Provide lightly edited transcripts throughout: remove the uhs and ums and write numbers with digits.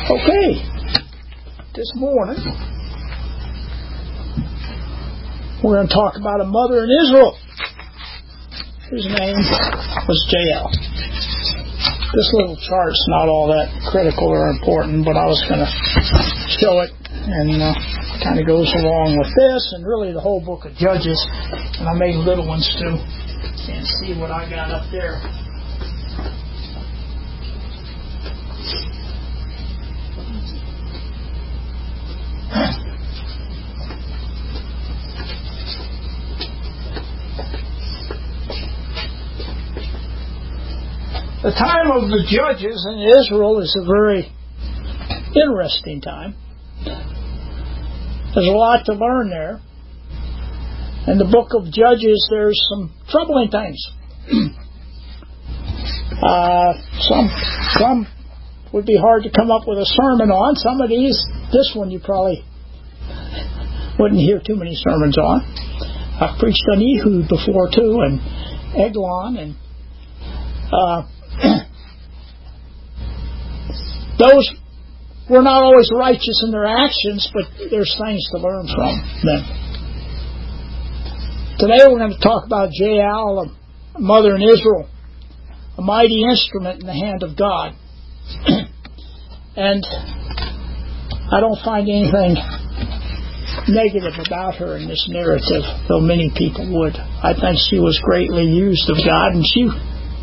Okay, this morning we're going to talk about a mother in Israel whose name was Jael. This little chart's not all that critical or important, but I was going to show it, and kind of goes along with this and really the whole book of Judges, and I made little ones too. Can't see what I got up there. The time of the Judges in Israel is a very interesting time. There's a lot to learn there. In the book of Judges, there's some troubling things. Some would be hard to come up with a sermon on. Some of these, this one you probably wouldn't hear too many sermons on. I've preached on Ehud before too, and Eglon, and those were not always righteous in their actions, but there's things to learn from them. Today we're going to talk about Jael, a mother in Israel, a mighty instrument in the hand of God. And I don't find anything negative about her in this narrative, though many people would. I think she was greatly used of God, and she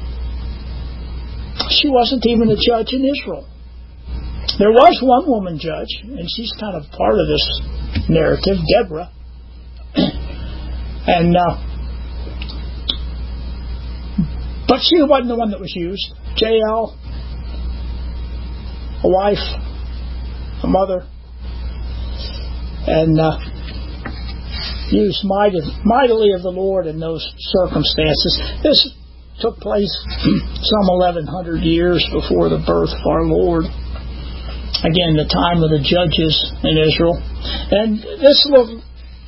wasn't even a judge in Israel. There was one woman judge, and she's kind of part of this narrative, Deborah. And but she wasn't the one that was used. Jael, a wife, a mother, and used mightily of the Lord in those circumstances. This took place some 1,100 years before the birth of our Lord. Again, the time of the judges in Israel. And this little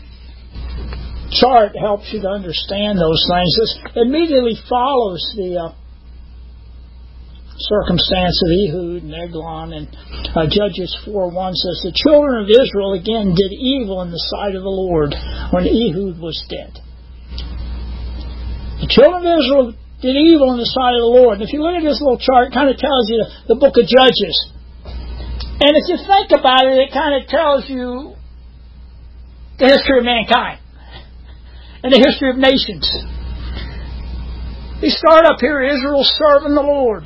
chart helps you to understand those things. This immediately follows the circumstance of Ehud and Eglon, and Judges 4:1 says, the children of Israel again did evil in the sight of the Lord when Ehud was dead. The children of Israel did evil in the sight of the Lord. And if you look at this little chart, it kind of tells you the book of Judges. And if you think about it, it kind of tells you the history of mankind and the history of nations. You start up here, Israel serving the Lord.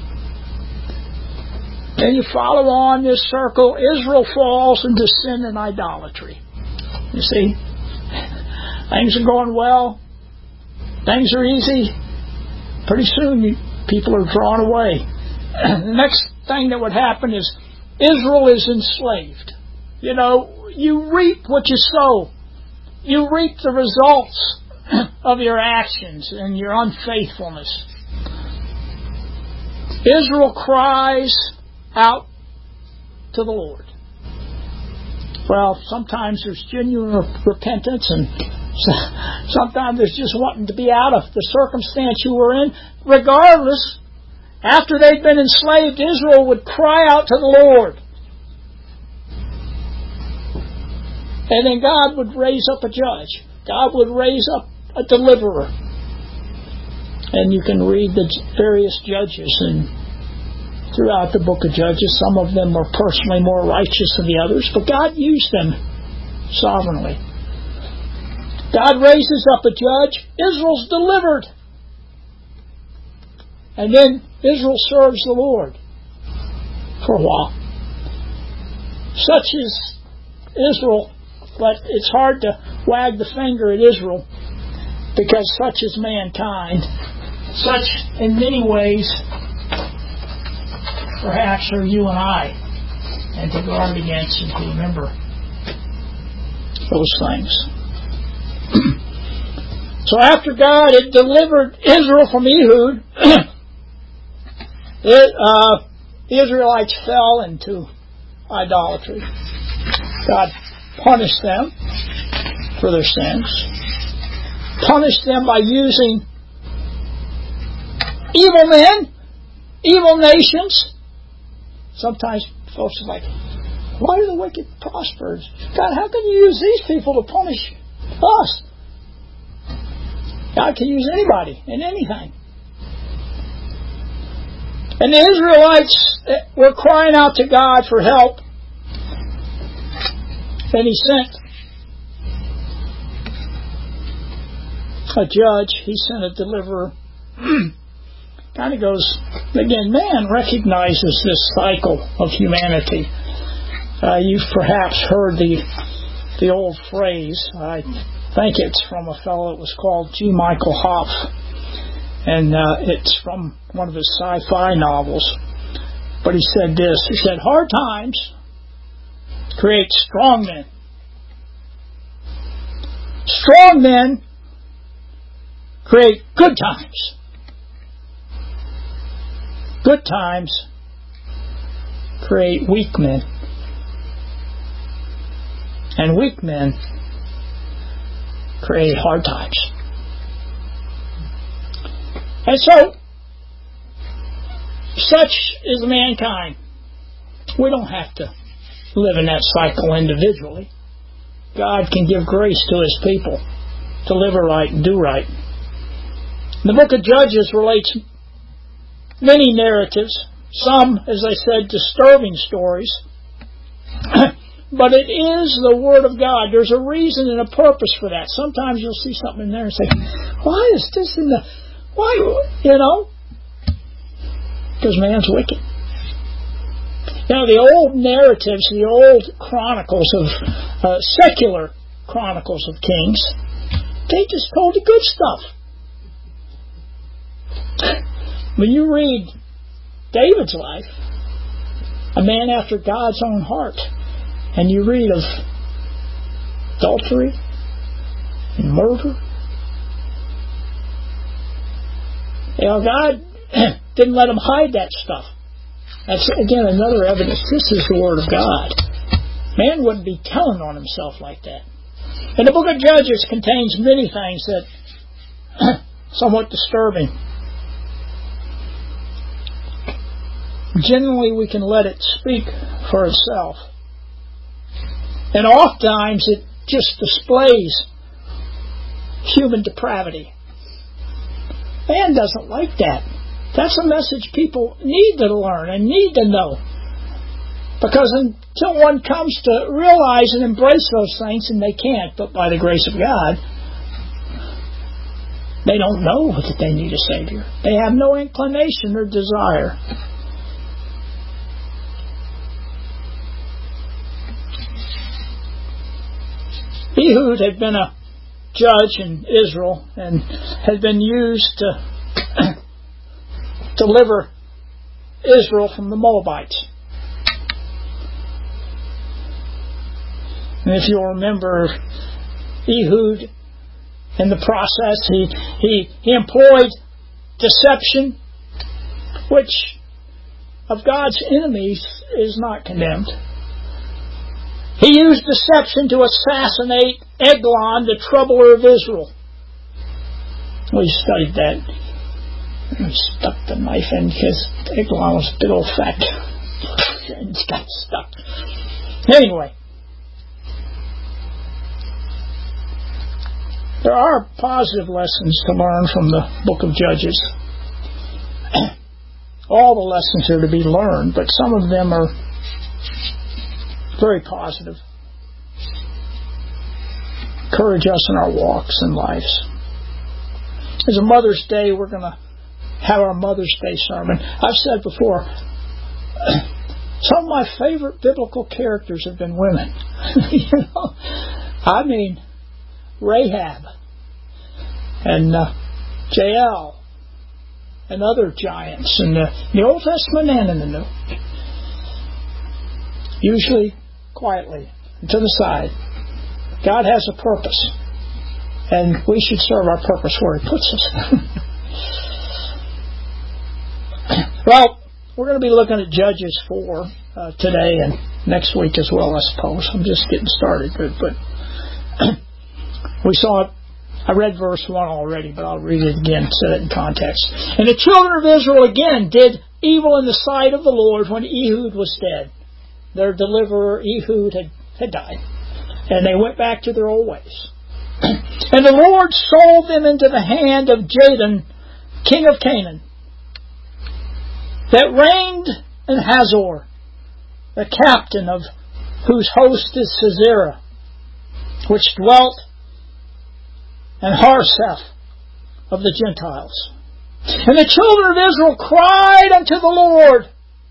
Then you follow on this circle, Israel falls into sin and idolatry. You see? Things are going well. Things are easy. Pretty soon people are drawn away. The next thing that would happen is Israel is enslaved. You know, you reap what you sow. You reap the results of your actions and your unfaithfulness. Israel cries out to the Lord. Well, sometimes there's genuine repentance, and sometimes there's just wanting to be out of the circumstance you were in. Regardless, after they'd been enslaved, Israel would cry out to the Lord. And then God would raise up a judge. God would raise up a deliverer. And you can read the various judges throughout the book of Judges. Some of them were personally more righteous than the others, but God used them sovereignly. God raises up a judge. Israel's delivered. And then Israel serves the Lord for a while. Such is Israel, but it's hard to wag the finger at Israel because such is mankind. Such, in many ways, perhaps are you and I. And to guard against and to remember those things. So after God had delivered Israel from Ehud, the Israelites fell into idolatry. God punished them for their sins. Punished them by using evil men, evil nations, sometimes Folks are like, why do the wicked prosper? God, how can you use these people to punish us? God can use anybody and anything. And the Israelites were crying out to God for help. And He sent a judge. He sent a deliverer. Kind of goes, again, man recognizes this cycle of humanity. You've perhaps heard the old phrase. I think it's from a fellow that was called G. Michael Hopf. And it's from one of his sci-fi novels. But he said this. He said, hard times create strong men. Strong men create good times. Good times create weak men. And weak men create hard times. And so, such is mankind. We don't have to live in that cycle individually. God can give grace to His people to live right and do right. The book of Judges relates many narratives, some, as I said, disturbing stories. But it is the Word of God. There's a reason and a purpose for that. Sometimes you'll see something in there and say, why is this in the... Why? Because man's wicked. The old narratives, the old chronicles of secular chronicles of kings, they just told the good stuff. When you read David's life, a man after God's own heart, and you read of adultery and murder, God didn't let him hide that stuff. That's, again, another evidence. This is the Word of God. Man wouldn't be telling on himself like that. And the book of Judges contains many things that somewhat disturbing. Generally, we can let it speak for itself. And oftentimes, it just displays human depravity. Man doesn't like that. That's a message people need to learn and need to know. Because until one comes to realize and embrace those things, and they can't, but by the grace of God, they don't know that they need a Savior. They have no inclination or desire. Ehud had been a judge in Israel and had been used to deliver Israel from the Moabites. And if you'll remember, Ehud, in the process, he employed deception, which of God's enemies is not condemned. He used deception to assassinate Eglon, the troubler of Israel. We studied that. He stuck the knife in because Eglon was a big old fat. And he got stuck. Anyway, there are positive lessons to learn from the book of Judges. All the lessons are to be learned, but some of them are very positive. Encourage us in our walks and lives. As a Mother's Day, we're going to have our Mother's Day sermon. I've said before, some of my favorite biblical characters have been women. I mean, Rahab and Jael and other giants in the Old Testament and in the New. Usually quietly and to the side. God has a purpose, and we should serve our purpose where He puts us. Well, we're going to be looking at Judges 4 today and next week as well, I suppose. I'm just getting started, but we saw it. I read verse 1 already, but I'll read it again, set it in context. And the children of Israel again did evil in the sight of the Lord when Ehud was dead. their deliverer Ehud had died. And they went back to their old ways. And the Lord sold them into the hand of Jabin, king of Canaan, that reigned in Hazor, the captain of whose host is Sisera, which dwelt in Harseth of the Gentiles. And the children of Israel cried unto the Lord,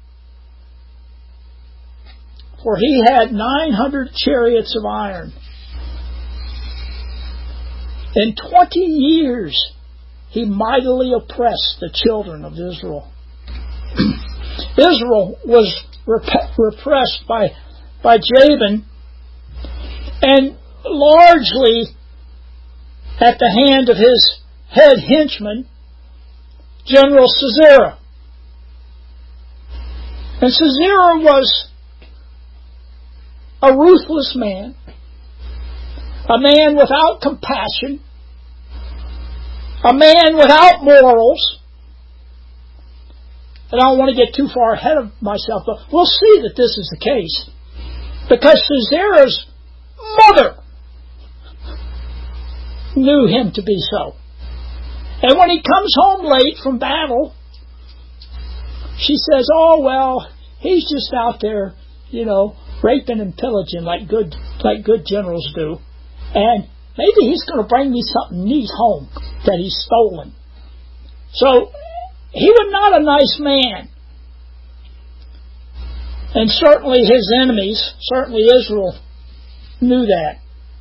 for he had 900 chariots of iron. In 20 years he mightily oppressed the children of Israel. Israel was repressed by Jabin, and largely at the hand of his head henchman, General Sisera. And Sisera was a ruthless man, a man without compassion, a man without morals. And I don't want to get too far ahead of myself, but we'll see that this is the case. Because Sisera's mother knew him to be so. And when he comes home late from battle, she says, oh, well, he's just out there, raping and pillaging like good generals do. And maybe he's going to bring me something neat home that he's stolen. So he was not a nice man. And certainly his enemies, certainly Israel, knew that.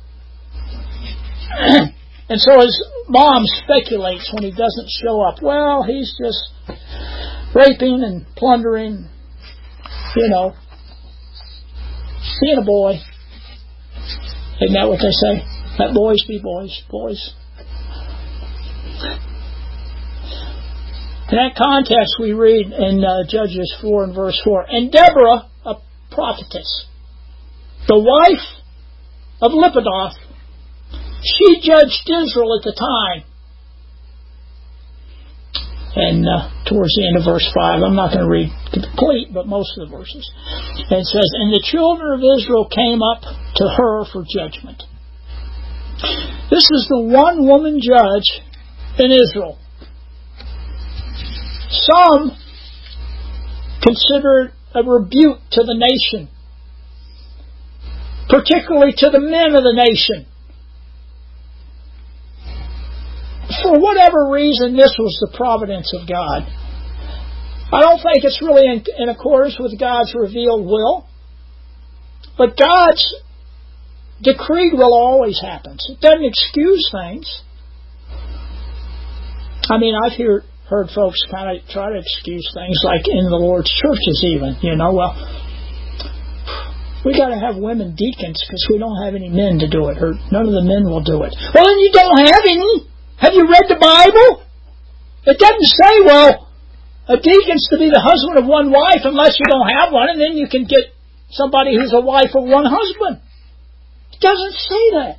And so his mom speculates when he doesn't show up. Well, he's just raping and plundering, being a boy. Isn't that what they say? Let boys be boys. In that context, we read in Judges 4 and verse 4, and Deborah, a prophetess, the wife of Lapidoth, she judged Israel at the time. And towards the end of verse 5, I'm not going to read complete, but most of the verses. And it says, and the children of Israel came up to her for judgment. This is the one woman judge in Israel. Some consider it a rebuke to the nation, particularly to the men of the nation. For whatever reason, this was the providence of God. I don't think it's really in accordance with God's revealed will, but God's decreed will always happens. It doesn't excuse things. I mean, I've heard folks kind of try to excuse things, like in the Lord's churches even. Well, we got to have women deacons because we don't have any men to do it, or none of the men will do it. Well, then you don't have any. Have you read the Bible? It doesn't say, well, a deacon's to be the husband of one wife unless you don't have one, and then you can get somebody who's a wife of one husband. It doesn't say that.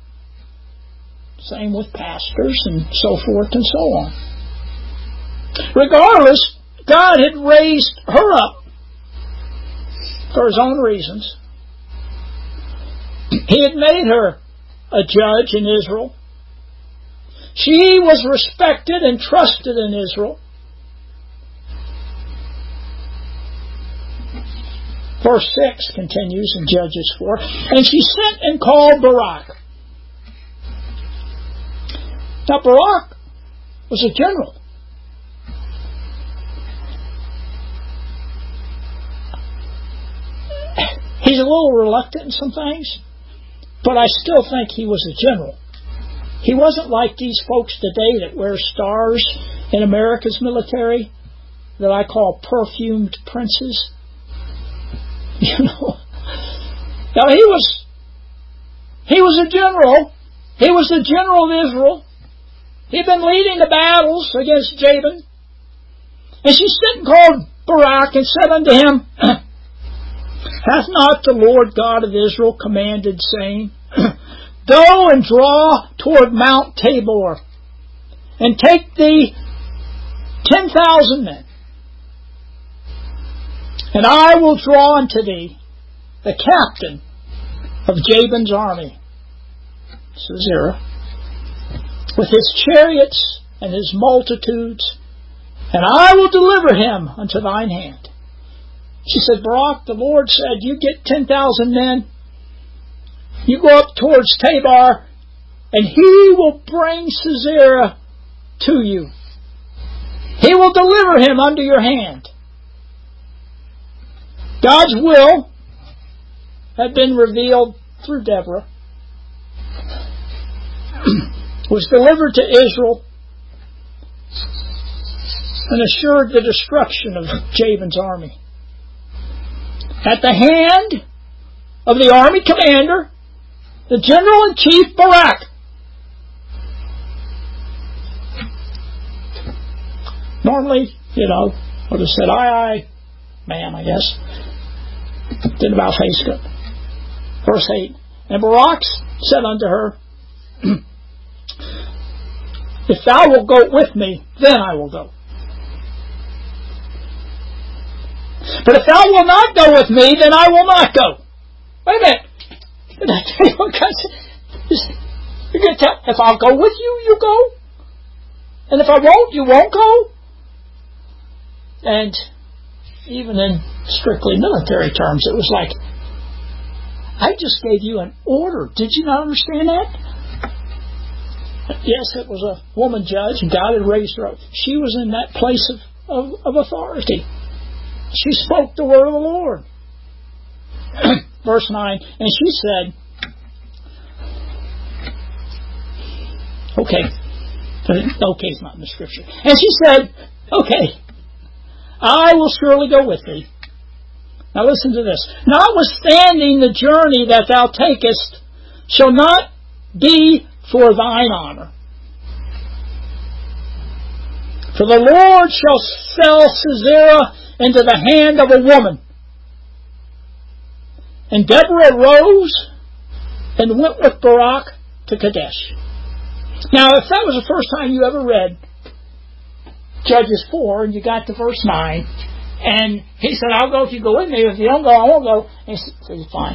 Same with pastors and so forth and so on. Regardless, God had raised her up for His own reasons. He had made her a judge in Israel. She was respected and trusted in Israel. Verse 6 continues in Judges 4. And she sent and called Barak. Now Barak was a general. He's a little reluctant in some things, but I still think he was a general. He wasn't like these folks today that wear stars in America's military that I call perfumed princes. Now he was a general. He was the general of Israel. He'd been leading the battles against Jabin. And she sent and called Barak and said unto him, hath not the Lord God of Israel commanded, saying, go and draw toward Mount Tabor, and take thee 10,000 men, and I will draw unto thee the captain of Jabin's army, Sisera, with his chariots and his multitudes, and I will deliver him unto thine hand. She said, Barak, the Lord said, you get 10,000 men, you go up towards Tabor, and he will bring Sisera to you. He will deliver him unto your hand. God's will had been revealed through Deborah, was delivered to Israel, and assured the destruction of Jabin's army. At the hand of the army commander, the general-in-chief Barak. Normally, would have said, aye, aye, ma'am, I guess. Didn't about face it. Verse 8. And Barak said unto her, if thou wilt go with me, then I will go. But if thou wilt not go with me, then I will not go. Wait a minute. Did I tell you what God said? You're going to tell, if I'll go with you, you go. And if I won't, you won't go. And even in strictly military terms, it was like, I just gave you an order. Did you not understand that? Yes, it was a woman judge, and God had raised her up. She was in that place of authority. She spoke the word of the Lord. Verse 9, and she said, okay is not in the scripture. And she said, okay, I will surely go with thee. Now listen to this. Notwithstanding the journey that thou takest shall not be for thine honor. For the Lord shall sell Sisera into the hand of a woman. And Deborah arose and went with Barak to Kadesh. Now, if that was the first time you ever read Judges 4, and you got to verse 9, and he said, I'll go if you go with me. If you don't go, I won't go. And he said, fine.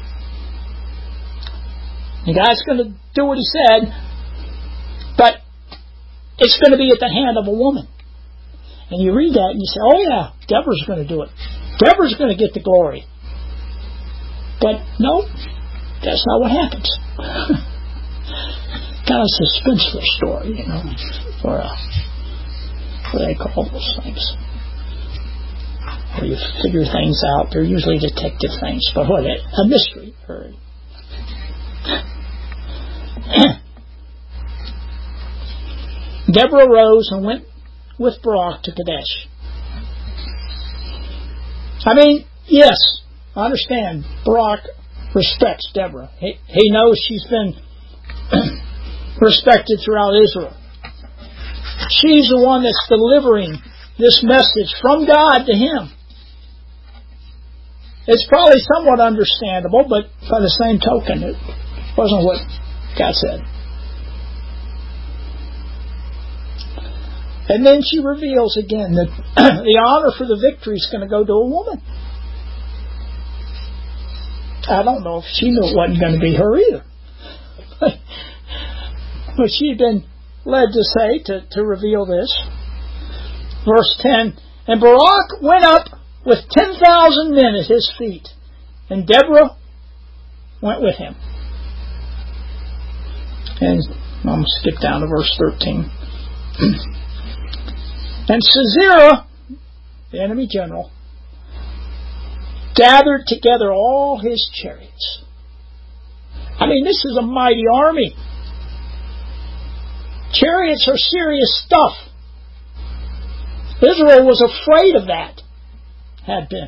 And God's going to do what he said, but it's going to be at the hand of a woman. And you read that and you say, oh yeah, Deborah's going to do it. Deborah's going to get the glory. But no, that's not what happens. Kind of a suspenseful story, or what do they call those things? Where you figure things out. They're usually detective things, but what? A mystery. Deborah rose and went with Barak to Kadesh. I mean, yes, I understand. Barak respects Deborah. He knows she's been respected throughout Israel. She's the one that's delivering this message from God to him. It's probably somewhat understandable, but by the same token, it wasn't what God said. And then she reveals again that the honor for the victory is going to go to a woman. I don't know if she knew it wasn't going to be her either. But she had been led to say, to reveal this. Verse 10, and Barak went up with 10,000 men at his feet, and Deborah went with him. And I'm going to skip down to verse 13. And Sisera, the enemy general, gathered together all his chariots. I mean, this is a mighty army. Chariots are serious stuff. Israel was afraid of that. Had been.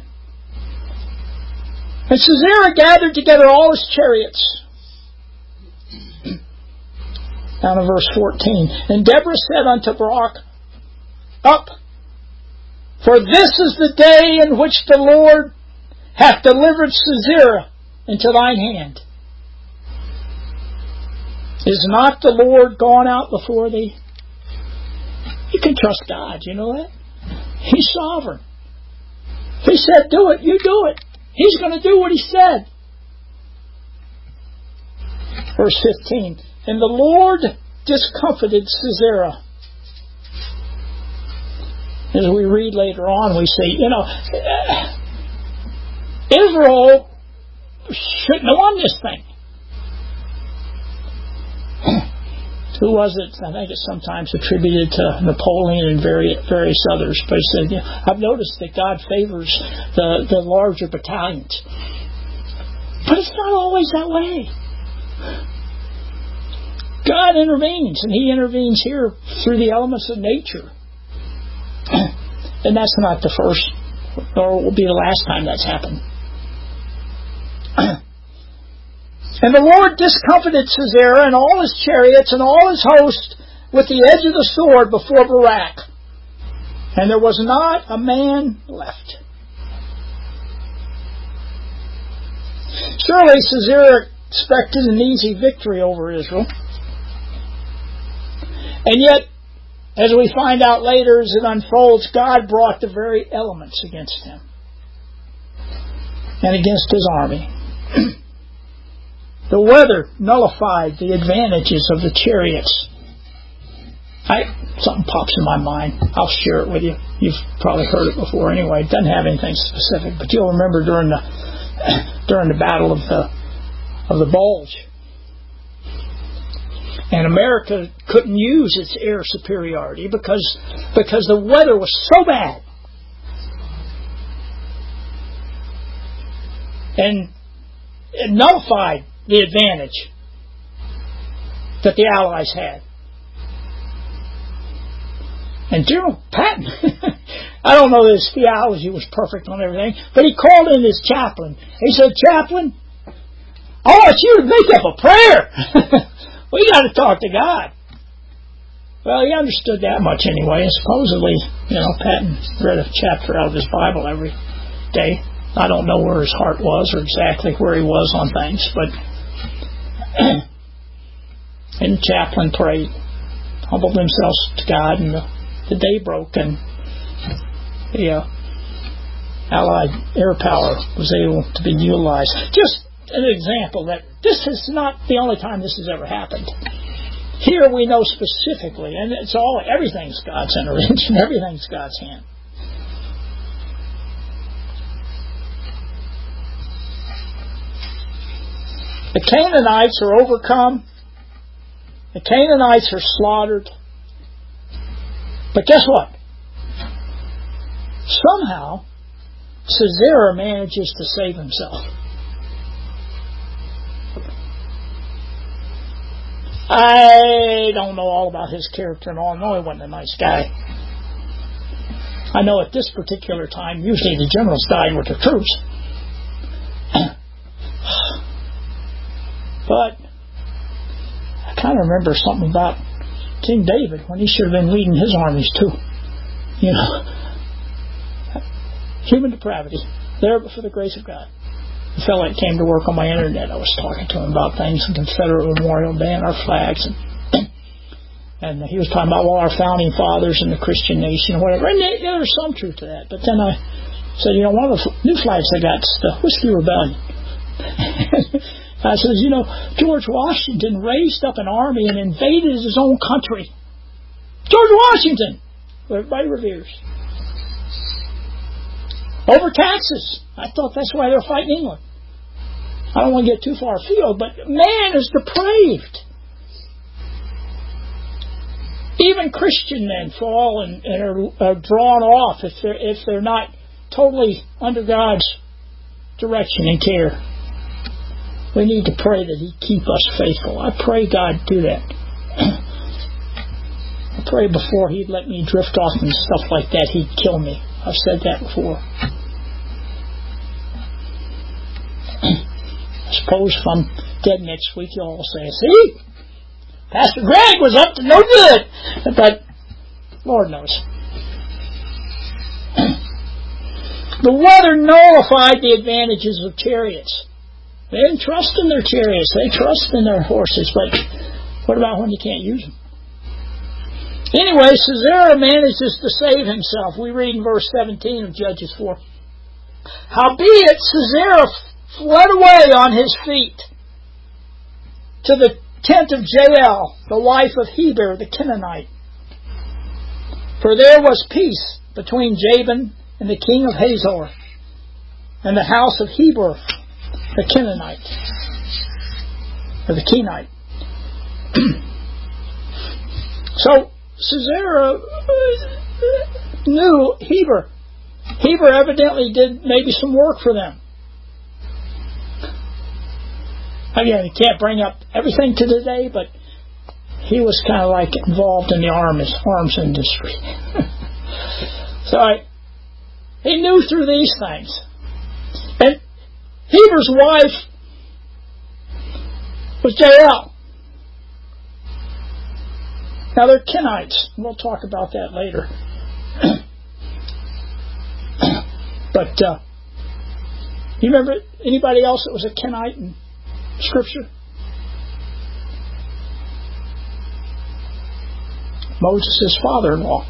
And Sisera gathered together all his chariots. Down in verse 14. And Deborah said unto Barak, up, for this is the day in which the Lord hath delivered Sisera into thine hand. Is not the Lord gone out before thee? You can trust God, you know that? He's sovereign. If He said do it, you do it. He's going to do what He said. Verse 15. And the Lord discomfited Sisera. As we read later on, we see, Israel shouldn't have won this thing. Who was it? I think it's sometimes attributed to Napoleon and various others. But he said, I've noticed that God favors the larger battalions. But it's not always that way. God intervenes, and He intervenes here through the elements of nature. And that's not the first, nor will be the last time that's happened. And the Lord discomfited Sisera and all his chariots and all his host with the edge of the sword before Barak. And there was not a man left. Surely Sisera expected an easy victory over Israel. And yet, as we find out later as it unfolds, God brought the very elements against him and against his army. The weather nullified the advantages of the chariots. Something pops in my mind. I'll share it with you. You've probably heard it before anyway. It doesn't have anything specific, but you'll remember during the battle of the Bulge. And America couldn't use its air superiority because the weather was so bad. And it nullified the advantage that the Allies had. And General Patton, I don't know that his theology was perfect on everything, but he called in his chaplain. He said, Chaplain, I want you to make up a prayer. We got to talk to God. Well, he understood that much anyway. And supposedly, Patton read a chapter out of his Bible every day. I don't know where his heart was or exactly where he was on things, but and the chaplain prayed, humbled themselves to God, and the day broke, and the Allied air power was able to be utilized. Just an example that this is not the only time this has ever happened. Here we know specifically, and everything's God's intervention, everything's God's hand. The Canaanites are overcome. The Canaanites are slaughtered. But guess what? Somehow, Sisera manages to save himself. I don't know all about his character and all. I know he wasn't a nice guy. I know at this particular time, usually the generals died with their troops. But I kind of remember something about King David when he should have been leading his armies too. Human depravity. There but for the grace of God. The fellow that came to work on my internet, I was talking to him about things, the Confederate Memorial Day and our flags, and he was talking about our founding fathers and the Christian nation and whatever. And there's some truth to that. But then I said, one of the new flags I got is the Whiskey Rebellion. I said, George Washington raised up an army and invaded his own country. George Washington, who everybody reveres. Over taxes. I thought that's why they're fighting England. I don't want to get too far afield, but man is depraved. Even Christian men fall and are drawn off if they're not totally under God's direction and care. We need to pray that He keep us faithful. I pray God do that. I pray before He'd let me drift off and stuff like that, He'd kill me. I've said that before. I suppose if I'm dead next week, you'll all say, see? Pastor Greg was up to no good. But Lord knows. The weather nullified the advantages of chariots. They didn't trust in their chariots. They trust in their horses. But what about when you can't use them? Anyway, Sisera manages to save himself. We read in verse 17 of Judges 4. Howbeit Sisera fled away on his feet to the tent of Jael, the wife of Heber the Canaanite. For there was peace between Jabin and the king of Hazor, and the house of Heber the Canaanite, or the Kenite. So Sisera knew Heber. Heber evidently did maybe some work for them. Again, you can't bring up everything to today, but he was kind of like involved in the arms industry. So he knew through these things. And Heber's wife was Jael. Now they're Kenites. We'll talk about that later. But you remember anybody else that was a Kenite in Scripture? Moses' father-in-law.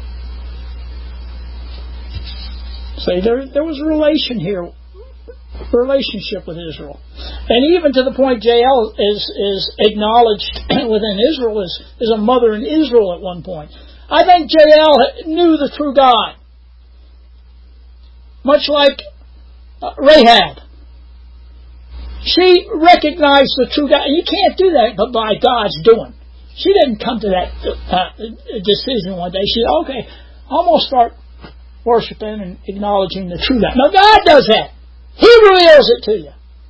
See, there was a relationship with Israel. And even to the point Jael is acknowledged within Israel as a mother in Israel at one point. I think Jael knew the true God. Much like Rahab. She recognized the true God. And you can't do that but by God's doing. She didn't come to that decision one day. She said, okay, I'm going to start worshiping and acknowledging the true God. No, God does that. He reveals it to you.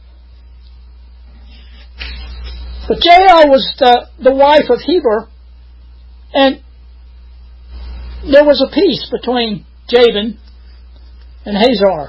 But Jael was the wife of Heber, and there was a peace between Jabin and Hazor.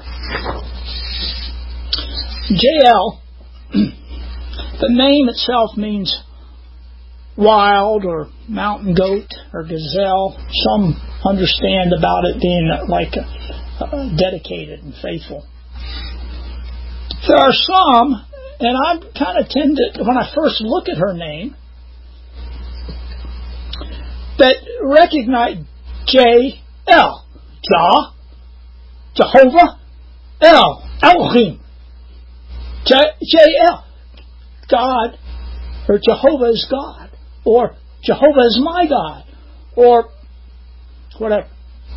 Jael, the name itself means wild or mountain goat or gazelle. Some understand about it being like dedicated and faithful. There are some, and I kind of tend to, when I first look at her name, that recognize J-L, Jehovah, Elohim, J-L, God, or Jehovah is God, or Jehovah is my God, or whatever.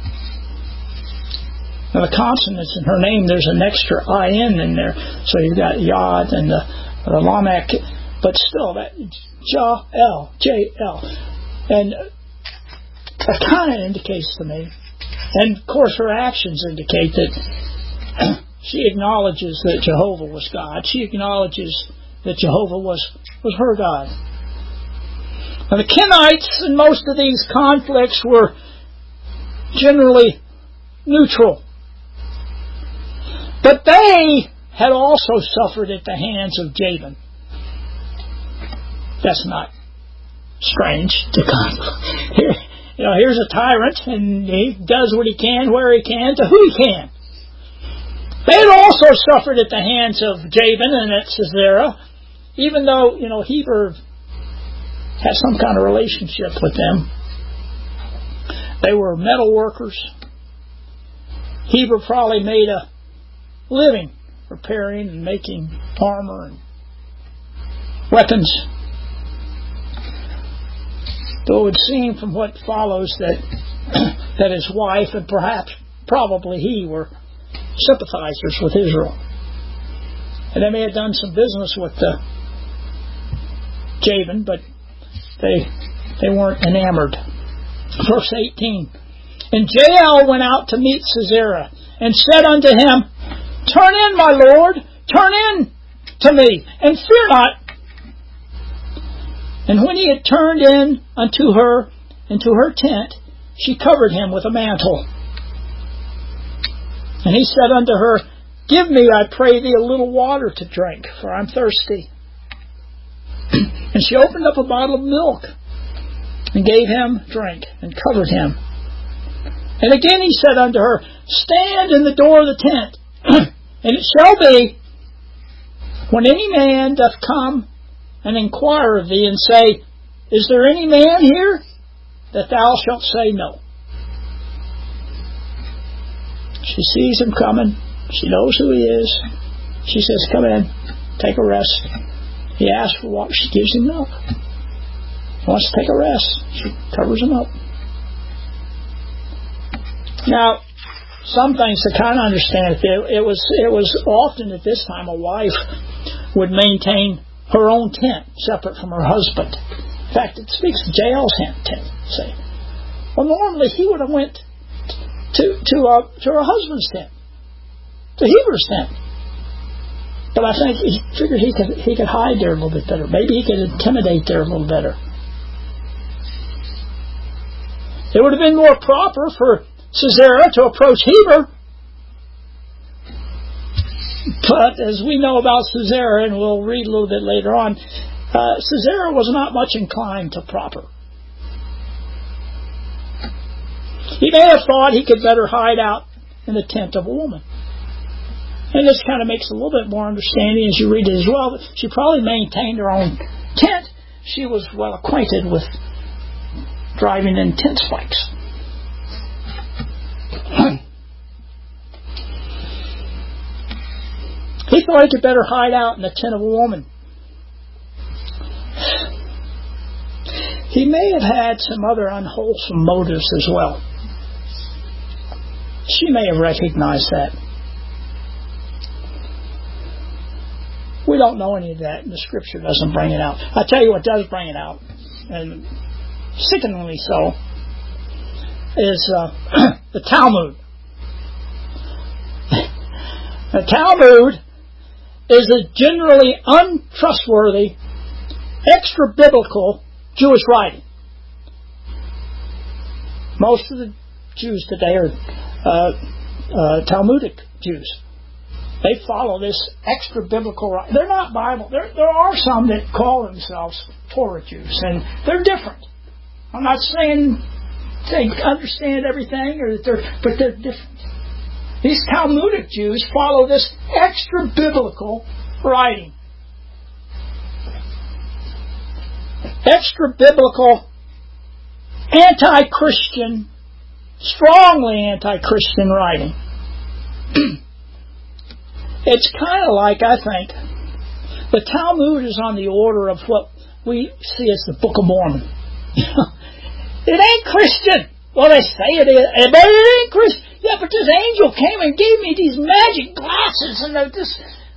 Now the consonants in her name, there's an extra I-N in there, so you've got Yod and the Lamech, but still that J-L, and that kind of indicates to me, and of course her actions indicate that she acknowledges that Jehovah was God. She acknowledges that Jehovah was her God. Now the Kenites in most of these conflicts were generally neutral. But they had also suffered at the hands of Jabin. That's not strange to conflict. Here's a tyrant, and he does what he can, where he can, to who he can. They had also suffered at the hands of Jabin and at Sisera, even though, Heber had some kind of relationship with them. They were metal workers. Heber probably made a living repairing and making armor and weapons. Though it would seem from what follows that his wife and probably he were sympathizers with Israel. And they may have done some business with Jabin, but they weren't enamored. Verse 18. And Jael went out to meet Sisera and said unto him, Turn in, my lord, turn in to me, and fear not. And when he had turned in unto her into her tent, she covered him with a mantle. And he said unto her, Give me, I pray thee, a little water to drink, for I'm thirsty. And she opened up a bottle of milk and gave him drink and covered him. And again he said unto her, Stand in the door of the tent. And it shall be, when any man doth come and inquire of thee and say, Is there any man here? That thou shalt say no. She sees him coming. She knows who he is. She says, come in, take a rest. He asks for water. She gives him milk. He wants to take a rest. She covers him up. Now, some things to kind of understand, it was often at this time a wife would maintain her own tent separate from her husband. In fact, it speaks to Jael's tent. See, well, normally he would have went to her husband's tent, to Heber's tent. But I think he figured he could hide there a little bit better. Maybe he could intimidate there a little better. It would have been more proper for Sisera to approach Heber. But as we know about Sisera, and we'll read a little bit later on, Sisera was not much inclined to proper. He may have thought he could better hide out in the tent of a woman. And this kind of makes a little bit more understanding as you read it as well. She probably maintained her own tent. She was well acquainted with driving in tent spikes. He thought he could better hide out in the tent of a woman. He may have had some other unwholesome motives as well. She may have recognized that. We don't know any of that, and the Scripture doesn't bring it out. I'll tell you what does bring it out, and sickeningly so, is the Talmud. The Talmud is a generally untrustworthy, extra-biblical Jewish writing. Most of the Jews today are Talmudic Jews. They follow this extra-biblical writing. They're not Bible. There are some that call themselves Torah Jews, and they're different. I'm not saying they understand everything, but they're different. These Talmudic Jews follow this extra-biblical writing. Extra-biblical, anti-Christian, strongly anti-Christian writing. It's kind of like, I think, the Talmud is on the order of what we see as the Book of Mormon. It ain't Christian. Well, they say it is, but it ain't Christian. Yeah, but this angel came and gave me these magic glasses, and it's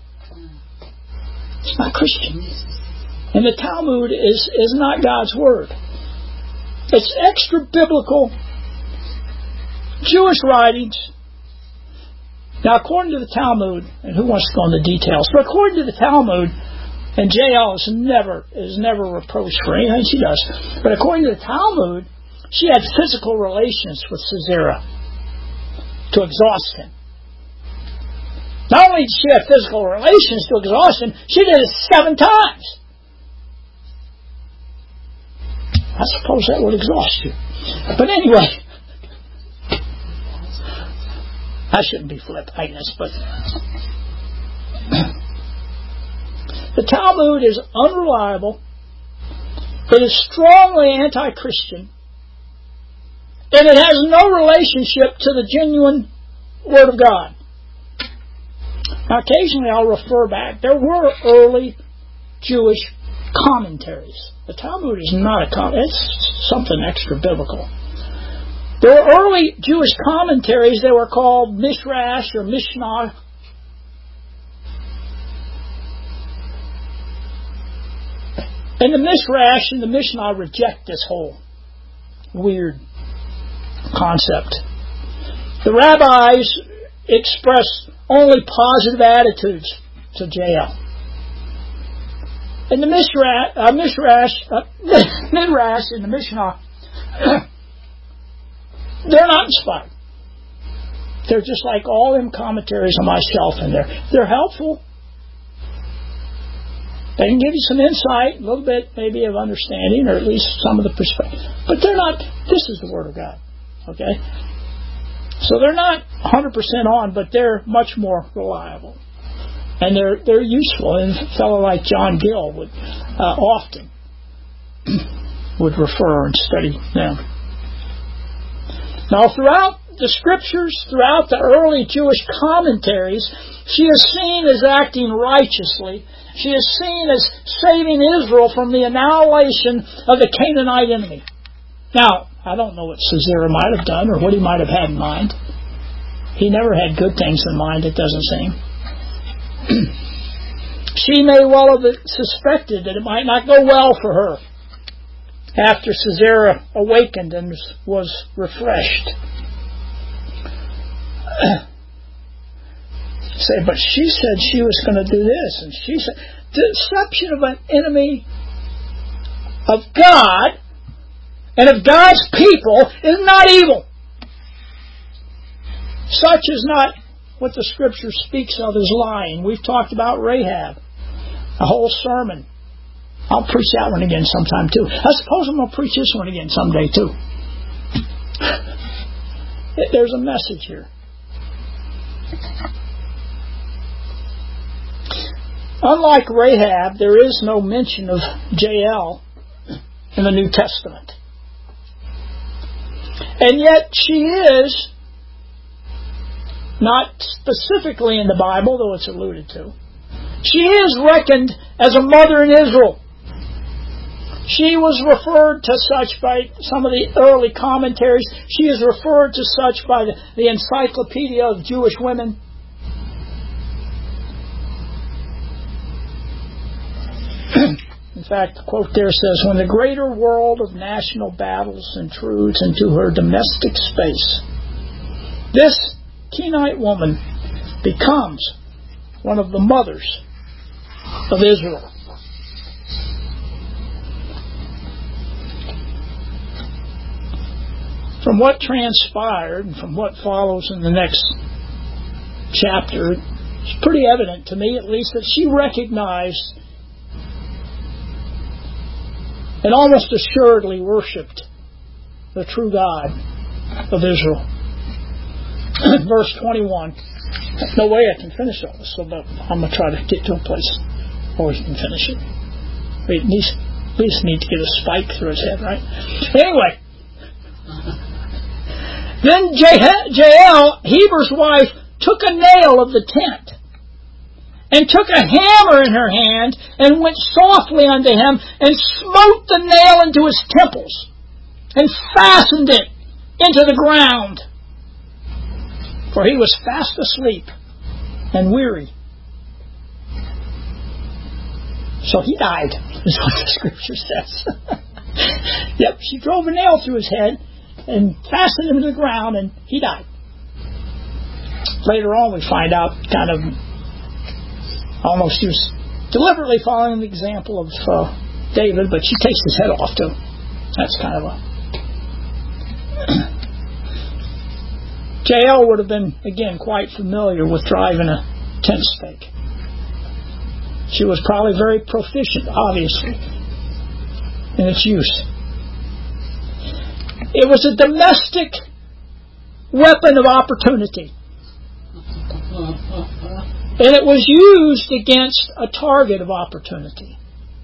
not Christian. And the Talmud is not God's Word. It's extra-biblical Jewish writings. Now, according to the Talmud, and who wants to go into details, but according to the Talmud, and Jael is never reproached for anything she does, but according to the Talmud, she had physical relations with Sisera to exhaust him. Not only did she have physical relations to exhaust him, she did it 7 times. I suppose that would exhaust you. But anyway, I shouldn't be flip-heartedness, but the Talmud is unreliable. It is strongly anti-Christian, and it has no relationship to the genuine Word of God. Now, occasionally I'll refer back. There were early Jewish commentaries. The Talmud is not it's something extra-biblical. There were early Jewish commentaries. They were called Midrash or Mishnah. And the Midrash and the Mishnah reject this whole weird concept. The rabbis express only positive attitudes to Jael. And the Midrash and the Mishnah, they're not inspired. They're just like all them commentaries on my shelf in there. They're helpful. They can give you some insight, a little bit maybe of understanding, or at least some of the perspective. But they're not, this is the Word of God. Okay? So they're not 100% on, but they're much more reliable. And they're useful. And a fellow like John Gill would often would refer and study them. Now, throughout the Scriptures, throughout the early Jewish commentaries, she is seen as acting righteously. She is seen as saving Israel from the annihilation of the Canaanite enemy. Now, I don't know what Sisera might have done or what he might have had in mind. He never had good things in mind, it doesn't seem. She may well have suspected that it might not go well for her after Sisera awakened and was refreshed. Say, but she said she was going to do this, and she said, deception of an enemy of God and of God's people is not evil. Such is not what the Scripture speaks of as lying. We've talked about Rahab, a whole sermon. I'll preach that one again sometime too. I suppose I'm going to preach this one again someday too. There's a message here. Unlike Rahab, there is no mention of Jael in the New Testament. And yet she is, not specifically in the Bible, though it's alluded to, she is reckoned as a mother in Israel. She was referred to such by some of the early commentaries. She is referred to such by the Encyclopedia of Jewish Women. In fact, the quote there says, when the greater world of national battles intrudes into her domestic space, this Kenite woman becomes one of the mothers of Israel. From what transpired and from what follows in the next chapter, it's pretty evident to me, at least, that she recognized and almost assuredly worshipped the true God of Israel. Verse 21. No way I can finish all this, so I'm going to try to get to a place where we can finish it. We at least need to get a spike through his head, right? Anyway. Then Jael, Heber's wife, took a nail of the tent and took a hammer in her hand and went softly unto him and smote the nail into his temples and fastened it into the ground. For he was fast asleep and weary. So he died, is what the Scripture says. Yep, she drove a nail through his head and fastened him to the ground, and he died. Later on, we find out kind of almost he was deliberately following the example of David, but she takes his head off too. That's kind of a... Jael would have been, again, quite familiar with driving a tent stake. She was probably very proficient, obviously, in its use. It was a domestic weapon of opportunity. And it was used against a target of opportunity.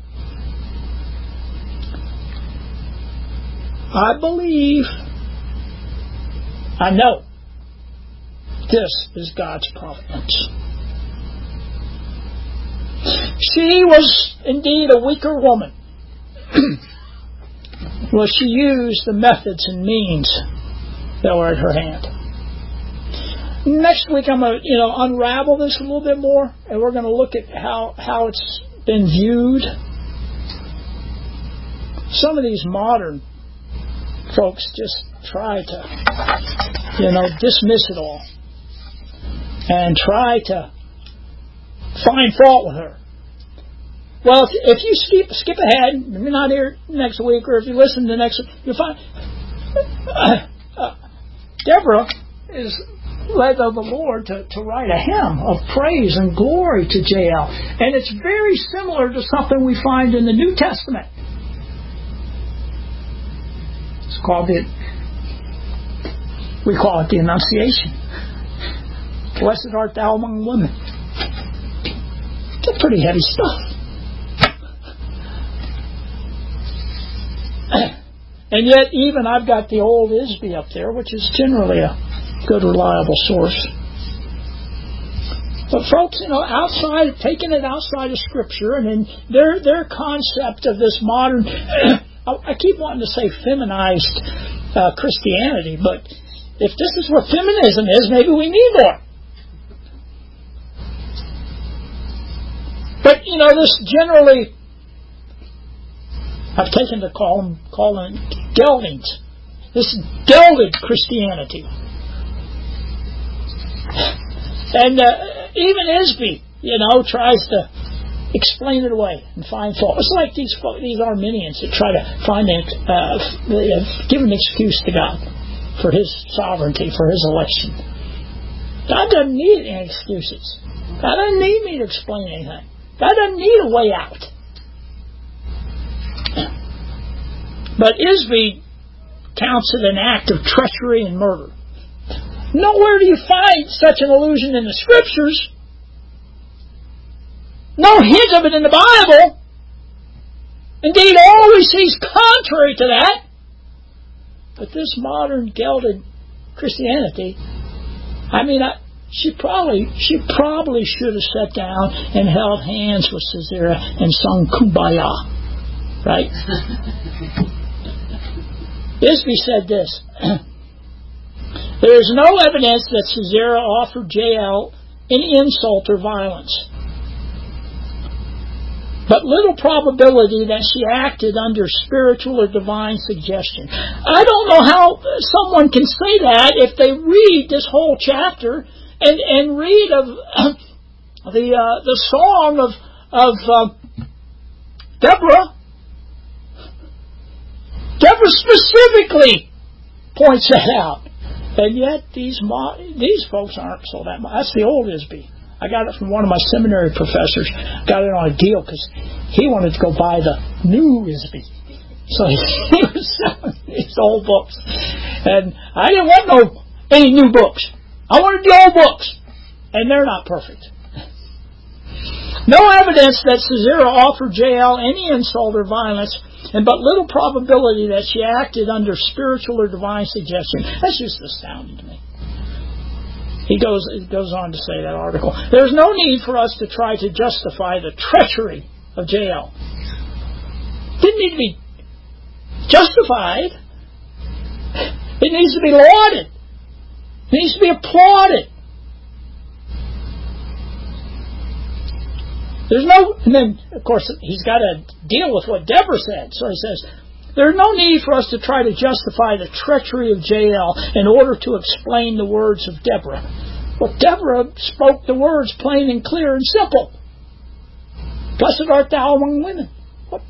I know, this is God's providence. She was indeed a weaker woman. Well, she used the methods and means that were at her hand. Next week I'm going to unravel this a little bit more, and we're going to look at how it's been viewed. Some of these modern folks just try to dismiss it all and try to find fault with her. Well, if you skip ahead, if you're not here next week, or if you listen to the next week, you'll find Deborah is led of the Lord to write a hymn of praise and glory to Jael. And it's very similar to something we find in the New Testament. We call it the Annunciation. Blessed art thou among women. It's pretty heavy stuff. And yet, even I've got the old Isby up there, which is generally a good, reliable source. But folks, taking it outside of Scripture, and in their concept of this modern, I keep wanting to say feminized Christianity, but if this is what feminism is, maybe we need more. But, this generally, I've taken to calling geldings. This gelded Christianity. And even Isby, tries to explain it away and find fault. It's like these Arminians that try to give an excuse to God for His sovereignty, for His election. God doesn't need any excuses. God doesn't need me to explain anything. God doesn't need a way out. But Isby counts it an act of treachery and murder. Nowhere do you find such an allusion in the Scriptures. No hint of it in the Bible. Indeed, all we see is contrary to that. But this modern gelded Christianity, she probably should have sat down and held hands with Caesarea and sung Kumbaya. Right? Isby said this. There is no evidence that Caesarea offered Jael any insult or violence, but little probability that she acted under spiritual or divine suggestion. I don't know how someone can say that if they read this whole chapter and read of the song of Deborah. Deborah specifically points that out. And yet these folks aren't so that much. That's the old Isby. I got it from one of my seminary professors. Got it on a deal because he wanted to go buy the new Isby. So he was selling these old books. And I didn't want any new books. I wanted the old books. And they're not perfect. No evidence that Caesarea offered Jael any insult or violence, and but little probability that she acted under spiritual or divine suggestion. That's just astounding to me. He goes on to say, that article, there's no need for us to try to justify the treachery of Jael. Didn't need to be justified. It needs to be lauded. It needs to be applauded. And then, of course, he's got to deal with what Deborah said. So he says, there's no need for us to try to justify the treachery of Jael in order to explain the words of Deborah. Well, Deborah spoke the words plain and clear and simple. Blessed art thou among women. What?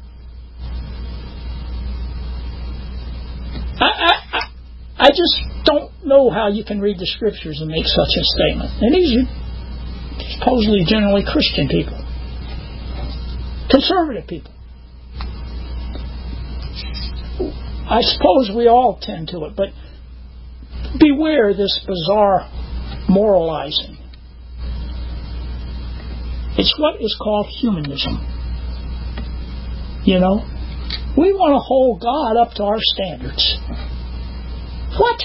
I just don't know how you can read the Scriptures and make such a statement. And these are supposedly generally Christian people. Conservative people. I suppose we all tend to it, but beware this bizarre moralizing. It's what is called humanism. We want to hold God up to our standards. What?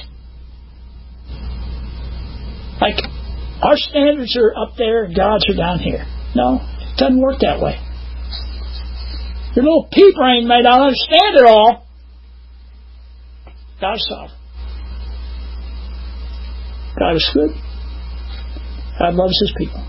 Like, our standards are up there and God's are down here. No, it doesn't work that way. Your little pea brain may not understand it all. God is sovereign. God is good. God loves His people.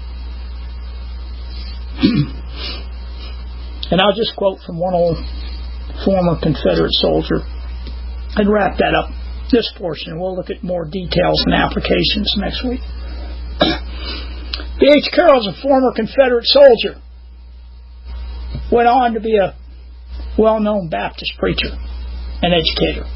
And I'll just quote from one old former Confederate soldier and wrap that up, this portion. We'll look at more details and applications next week. B.H. Carroll is a former Confederate soldier. Went on to be a well-known Baptist preacher and educator.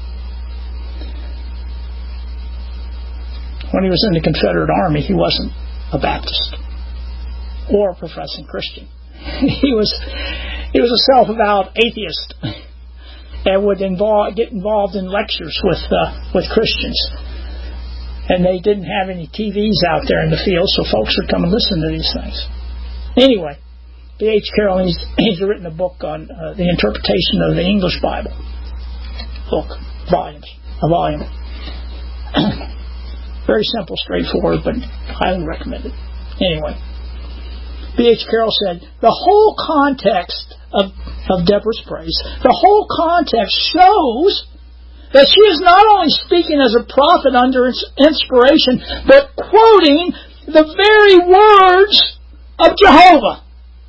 When he was in the Confederate Army, he wasn't a Baptist or a professing Christian. He was a self-avowed atheist and would get involved in lectures with Christians. And they didn't have any TVs out there in the field, so folks would come and listen to these things. Anyway, B.H. Carroll, he's written a book on the interpretation of the English Bible. A volume. Very simple, straightforward, but highly recommended. Anyway, B.H. Carroll said, the whole context of Deborah's praise, the whole context shows that she is not only speaking as a prophet under inspiration, but quoting the very words of Jehovah.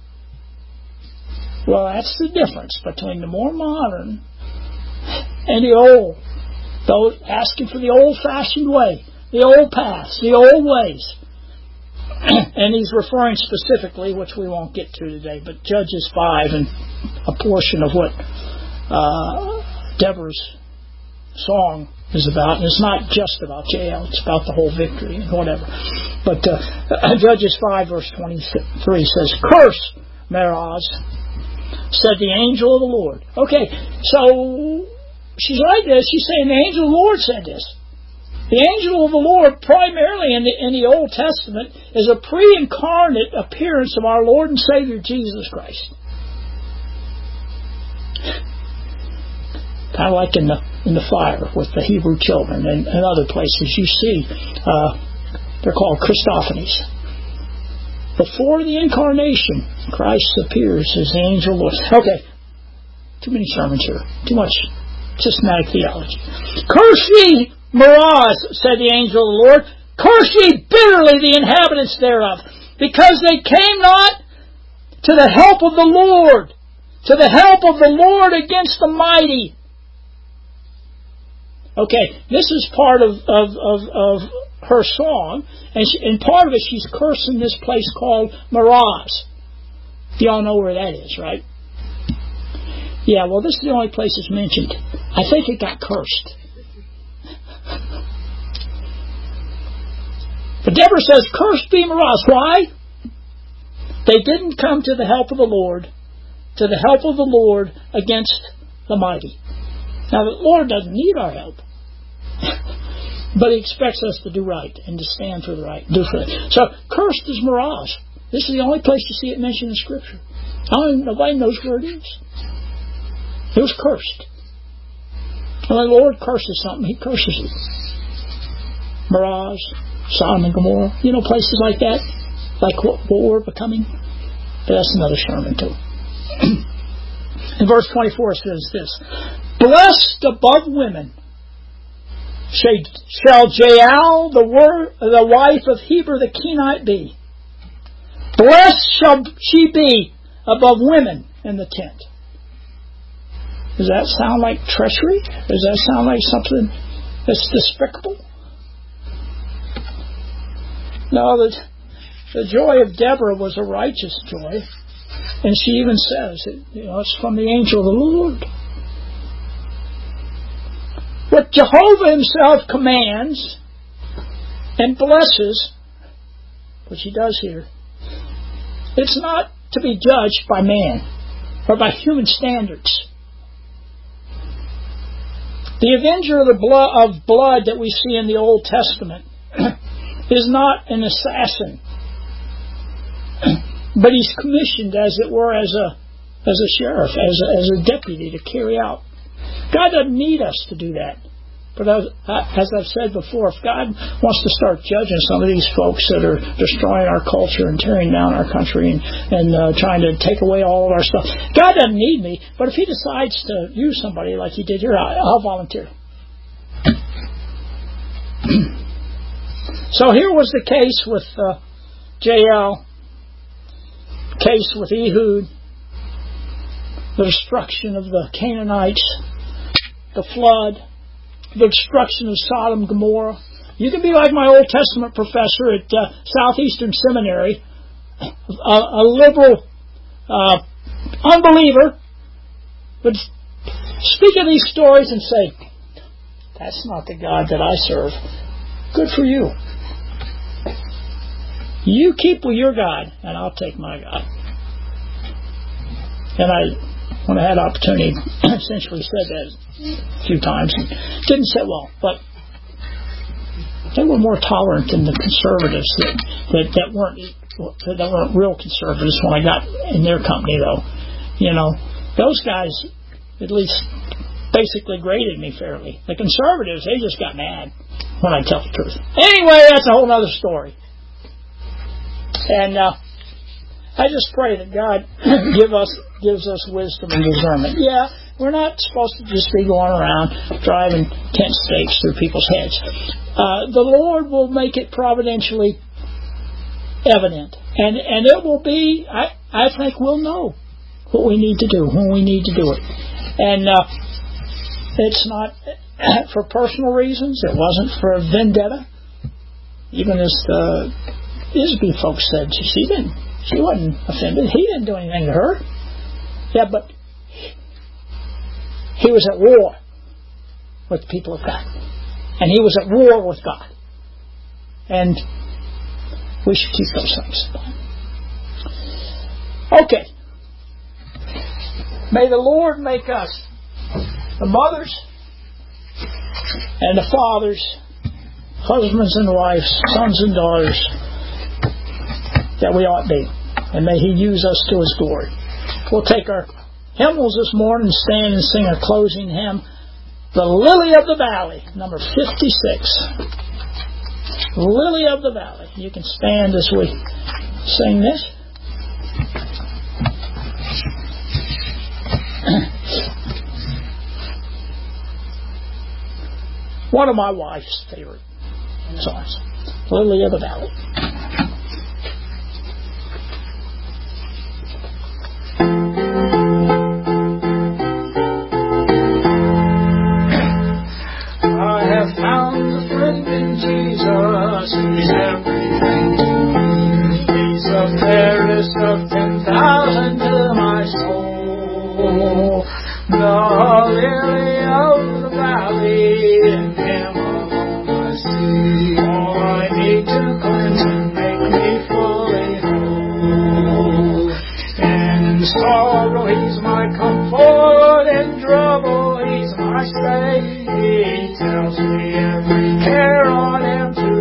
Well, that's the difference between the more modern and the old. Those asking for the old-fashioned way, the old paths, the old ways. And he's referring specifically, which we won't get to today, but Judges 5 and a portion of what Deborah's song is about. And it's not just about Jael, it's about the whole victory and whatever. But Judges 5 verse 23 says, Curse, Meroz, said the angel of the Lord. Okay, so she's like this. She's saying the angel of the Lord said this. The angel of the Lord, primarily in the Old Testament, is a pre-incarnate appearance of our Lord and Savior Jesus Christ. Kind of like in the fire with the Hebrew children and other places you see. They're called Christophanies. Before the incarnation, Christ appears as the angel of the Lord. Okay, too many sermons here. Too much systematic theology. Curse ye, Meroz, said the angel of the Lord. Curse ye bitterly the inhabitants thereof, because they came not to the help of the Lord, to the help of the Lord against the mighty. Okay, this is part of her song, and part of it she's cursing this place called Meroz. Y'all know where that is, right? Yeah, well, this is the only place it's mentioned. I think it got cursed. But Deborah says, Cursed be Meroz. Why? They didn't come to the help of the Lord, to the help of the Lord against the mighty. Now, the Lord doesn't need our help. But He expects us to do right and to stand for the right, do for it. So, cursed is Meroz. This is the only place you see it mentioned in Scripture. Nobody knows where it is. It was cursed. When the Lord curses something, He curses it. Meroz, Sodom and Gomorrah, places like that, like what we're becoming. But that's another sermon too. In verse 24 it says this: Blessed above women shall Jael, the wife of Heber the Kenite, be. Blessed shall she be above women in the tent. Does that sound like treachery? Does that sound like something that's despicable? No, the joy of Deborah was a righteous joy. And she even says, it's from the angel of the Lord. What Jehovah Himself commands and blesses, which He does here, it's not to be judged by man or by human standards. The avenger of blood that we see in the Old Testament is not an assassin, but he's commissioned, as it were, as a sheriff, as a deputy to carry out. God doesn't need us to do that. But as I've said before, if God wants to start judging some of these folks that are destroying our culture and tearing down our country and trying to take away all of our stuff, God doesn't need me. But if He decides to use somebody like He did here, I'll volunteer. So here was the case with Jael, case with Ehud, the destruction of the Canaanites, the flood, the destruction of Sodom and Gomorrah. You can be like my Old Testament professor at Southeastern Seminary, a liberal unbeliever, but speak of these stories and say, that's not the God that I serve. Good for you. You keep with your God, and I'll take my God. And when I had opportunity, essentially said that a few times. And didn't sit well, but they were more tolerant than the conservatives that weren't real conservatives when I got in their company, though. Those guys at least basically graded me fairly. The conservatives, they just got mad. when I tell the truth. Anyway, that's a whole other story. And I just pray that God gives us wisdom and discernment. Yeah, we're not supposed to just be going around driving tent stakes through people's heads. The Lord will make it providentially evident. And it will be, I think we'll know what we need to do when we need to do it. And it's not for personal reasons. It wasn't for a vendetta. Even as the Isby folks said, she wasn't offended. He didn't do anything to her. Yeah, but he was at war with the people of God. And he was at war with God. And we should keep those things. Okay. May the Lord make us the mothers and the fathers, husbands and wives, sons and daughters that we ought to be. And may He use us to His glory. We'll take our hymnals this morning and stand and sing a closing hymn, The Lily of the Valley, number 56. Lily of the Valley. You can stand as we sing this. One of my wife's favorite songs, Lily of the Valley. I have found a friend in Jesus, He's everything to me. He's the fairest of 10,000 to my soul. The lily of the valley, in Him alone I see. All I need to cleanse and make me fully whole. In sorrow He's my comfort, in trouble He's my stay. He tells me every care on Him to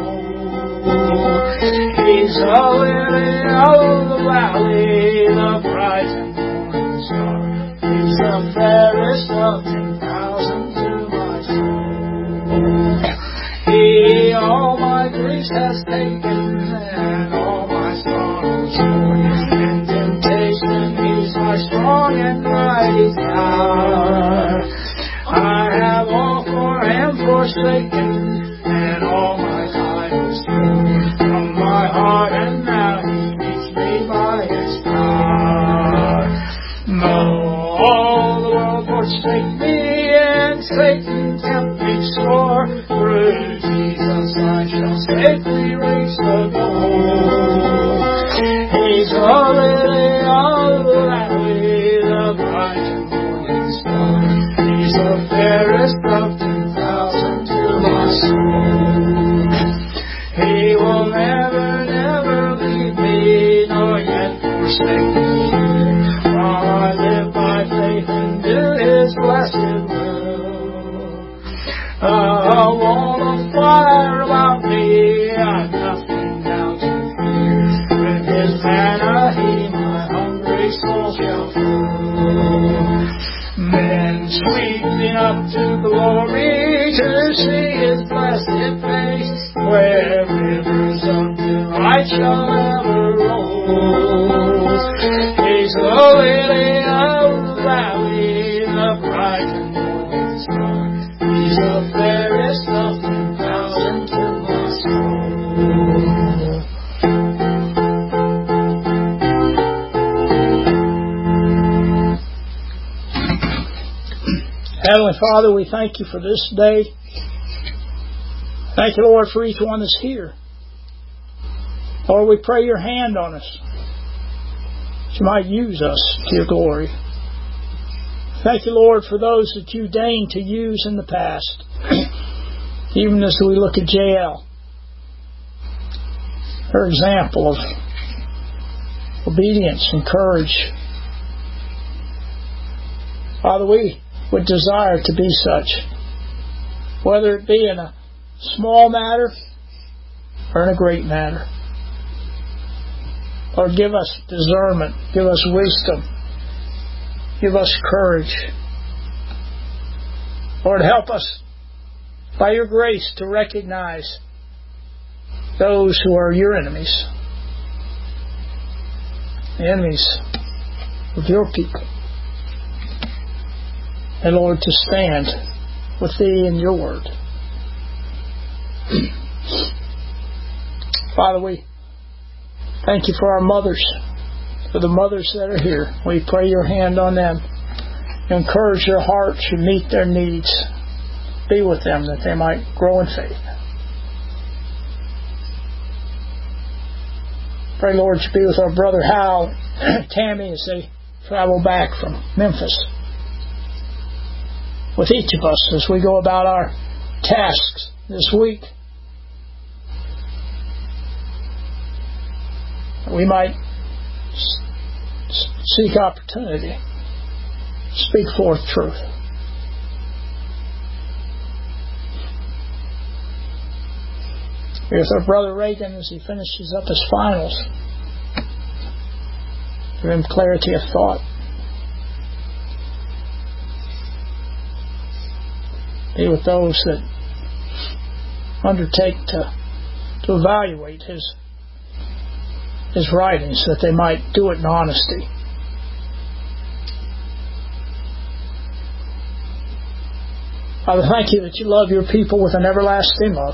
roll. He's the lily of the valley, the bright and morning star. He's the fairest of 10,000 to my soul. He all my griefs has taken, and all my sorrows borne. In temptation He's my strong and mighty tower. I have all for Him forsaken, and all my titles thrown from my heart, and now He keeps me by His power. No, all the world forsake me, and Satan tempt me sore. Through Jesus I shall safely reach the goal. He's the lily of the valley, the bright and morning star. He's the fairest of 10,000 to my soul. He will never, never leave me, nor yet forsake me, while I live by faith and do His blessed will. A wall of fire about me, I've nothing now to fear. With His manna He my hungry soul shall fill. Men sweeping up to glory to see His blessed face, where rivers of delight shall ever roll. He's the lily of the valley, the bright and morning star. He's the fairest of 10,000 to my soul. Heavenly Father, we thank You for this day. Thank You, Lord, for each one that's here. Lord, we pray Your hand on us, that You might use us to Your glory. Thank You, Lord, for those that You deigned to use in the past. Even as we look at Jael, her example of obedience and courage. Father, we would desire to be such, whether it be in a small matter or in a great matter. Lord, give us discernment, give us wisdom, give us courage. Lord, help us by your grace, to recognize those who are your enemies, the enemies of your people. And Lord, to stand with Thee in your word. Father, we thank You for our mothers, for the mothers that are here. We pray Your hand on them. Encourage their hearts and meet their needs. Be with them that they might grow in faith. Pray, Lord, You be with our brother Hal, Tammy, as they travel back from Memphis. With each of us as we go about our tasks this week. We might seek opportunity, speak forth truth. Be with our brother Reagan as he finishes up his finals. Give him clarity of thought. Be with those that undertake to evaluate his writings, that they might do it in honesty. Father, thank You that You love Your people with an everlasting love.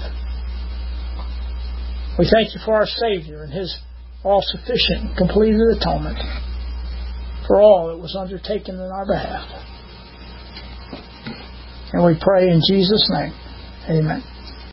We thank You for our Savior and His all-sufficient and completed atonement for all that was undertaken in our behalf. And we pray in Jesus' name. Amen.